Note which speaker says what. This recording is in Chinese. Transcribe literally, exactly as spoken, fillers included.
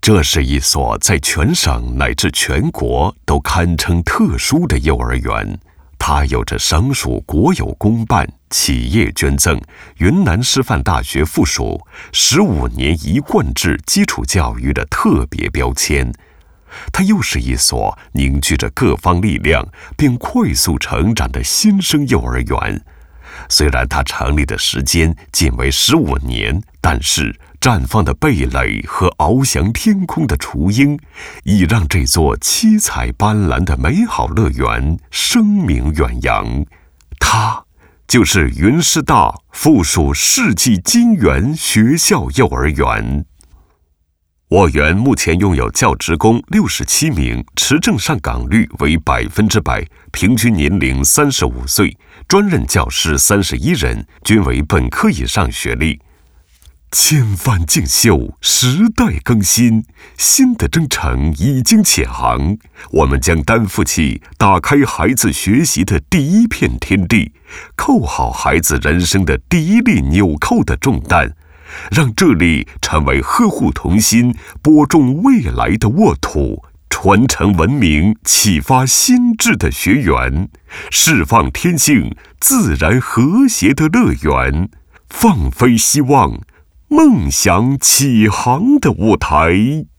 Speaker 1: 这是一所在全省乃至全国都堪称特殊的幼儿园，它有着省属国有公办、企业捐赠、云南师范大学附属十五年一贯制基础教育的特别标签。它又是一所凝聚着各方力量并快速成长的新生幼儿园。虽然它成立的时间仅为十五年，但是绽放的蓓蕾和翱翔天空的雏鹰，已让这座七彩斑斓的美好乐园声名远扬。它就是云师大附属世纪金源学校幼儿园。我园目前拥有教职工六十七名，持证上岗率为百分之百，平均年龄三十五岁，专任教师三十一人，均为本科以上学历。千帆竞秀，时代更新，新的征程已经起航。我们将担负起打开孩子学习的第一片天地，扣好孩子人生的第一粒纽扣的重担，让这里成为呵护童心、播种未来的沃土，传承文明、启发心智的学园，释放天性、自然和谐的乐园，放飞希望、梦想起航的舞台。